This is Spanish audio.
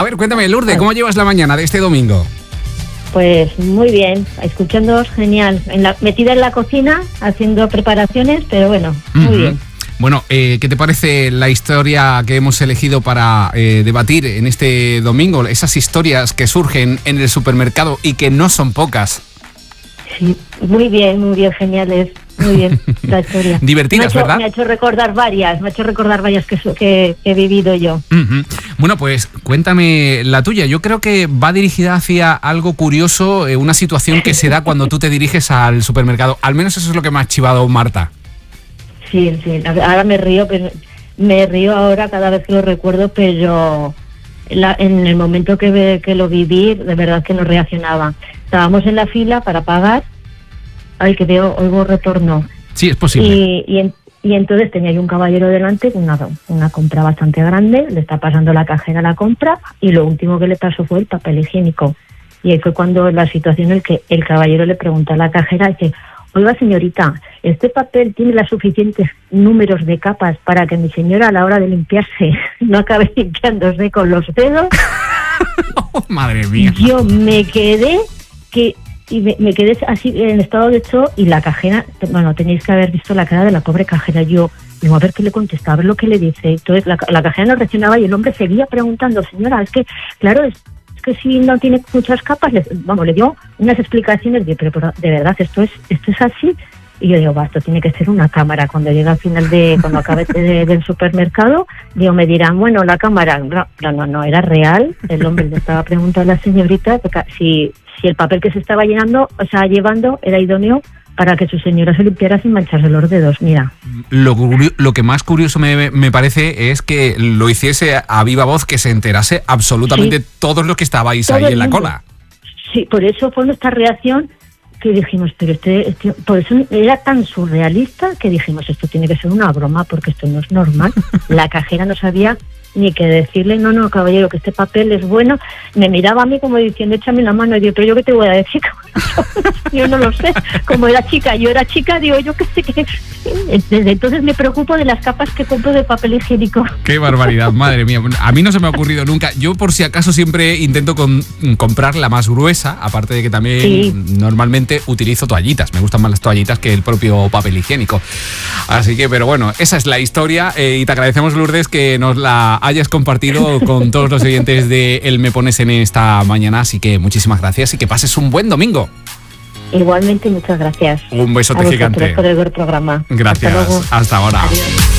ver, cuéntame, Lourdes, ¿cómo llevas la mañana de este domingo? Pues muy bien, escuchándoos genial. Metida en la cocina, haciendo preparaciones, pero bueno, muy bien. Bueno, ¿qué te parece la historia que hemos elegido para debatir en este domingo? Esas historias que surgen en el supermercado y que no son pocas. Sí, muy bien, geniales. Muy bien, la historia. Divertidas, ¿verdad? Me ha hecho recordar varias que he vivido yo. Bueno, pues cuéntame la tuya. Yo creo que va dirigida hacia algo curioso, una situación que se da cuando tú te diriges al supermercado. Al menos eso es lo que me ha chivado Marta. Sí, ahora me río ahora cada vez que lo recuerdo, pero en el momento que lo viví, de verdad que no reaccionaba. Estábamos en la fila para pagar. Ay, que oigo retorno. Sí, es posible. Y entonces tenía yo un caballero delante con una compra bastante grande, le está pasando la cajera la compra y lo último que le pasó fue el papel higiénico. Y ahí fue cuando la situación en la que el caballero le pregunta a la cajera, dice, oiga señorita, ¿este papel tiene los suficientes números de capas para que mi señora a la hora de limpiarse no acabe limpiándose con los dedos? Oh, madre mía. Yo me quedé me quedé así en estado de shock y la cajera, bueno, tenéis que haber visto la cara de la pobre cajera. Yo digo, a ver qué le contesta, a ver lo que le dice. Entonces la cajera no reaccionaba y el hombre seguía preguntando, señora, es que, claro, es que si no tiene muchas capas, le dio unas explicaciones, pero de verdad, esto es así. Y yo digo, esto tiene que ser una cámara. Cuando llegue al final cuando acabe del supermercado, digo, me dirán, bueno, la cámara, no, era real. El hombre le estaba preguntando a la señorita si el papel que se estaba llevando era idóneo para que su señora se limpiara sin mancharse los dedos. Mira. Lo que más curioso me parece es que lo hiciese a viva voz, que se enterase absolutamente todos los que estabais ahí en la cola. Sí, por eso fue nuestra reacción, que dijimos, pero por eso era tan surrealista que dijimos, esto tiene que ser una broma porque esto no es normal. La cajera no sabía ni que decirle, no, caballero, que este papel es bueno. Me miraba a mí como diciendo, échame la mano. Y digo, pero yo qué te voy a decir. Yo no lo sé. Como yo era chica, digo, yo qué sé qué. Desde entonces me preocupo de las capas que compro de papel higiénico. Qué barbaridad, madre mía. A mí no se me ha ocurrido nunca. Yo, por si acaso, siempre intento comprar la más gruesa, aparte de que también normalmente utilizo toallitas. Me gustan más las toallitas que el propio papel higiénico. Así que, pero bueno, esa es la historia y te agradecemos, Lourdes, que nos la hayas compartido con todos los oyentes de El Me Pones en esta mañana. Así que muchísimas gracias y que pases un buen domingo. Igualmente, muchas gracias. Un besote gigante. Por el programa. Gracias. Hasta ahora. Adiós.